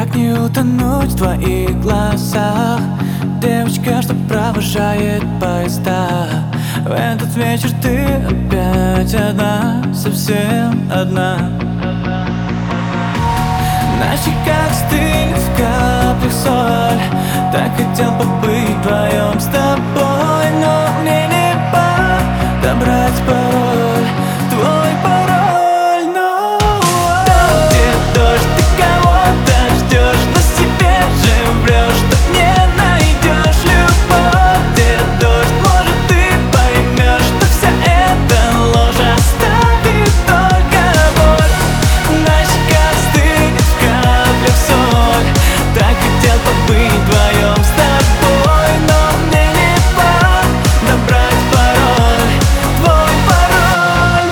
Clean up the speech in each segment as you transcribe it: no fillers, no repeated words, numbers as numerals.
Как не утонуть в твоих глазах, девочка, что провожает поезда. В этот вечер ты опять одна, совсем одна. На щеках стынет в каплях соль. Так хотел побыть вдвоем с тобой, но мне не пора брать пароль, твой пароль, но там, где дождь, ты кого-то ждешь, но себе же врешь, что не найдешь любовь. Где дождь, может, ты поймешь, что вся эта ложь оставит только боль. На щеках стынет в каплях соль. Так хотел побыть вдвоем с тобой, но мне не пора набрать пароль, твой пароль,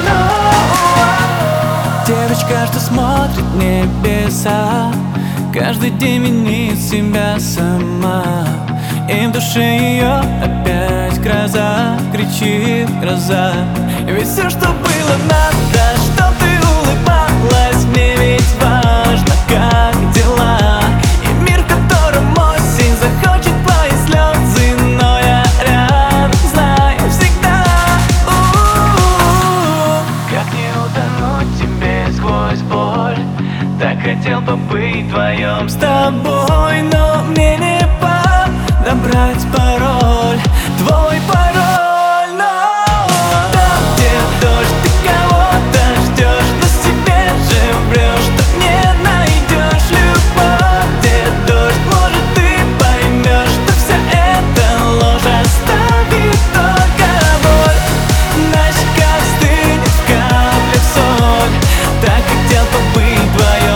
но девочка, что смотрит в небеса, каждый день винит себя сама. И в душе ее опять гроза, кричит гроза. Ведь все, что было надо, что ты улыбалась, мне ведь важно, как дела. И мир, в котором осень захочет твои слезы, но я рядом, знаю всегда. Как не утонуть тебе сквозь боль. Так хотел побыть вдвоем с тобой, но мне не пора набрать пароль, твой пароль, но там, где дождь, ты кого-то ждешь, но себе же врешь, что не найдешь любовь. Где дождь, может, ты поймешь, что вся эта ложь оставит только боль. На щеках стынет в каплях соль. Так хотел побыть вдвоем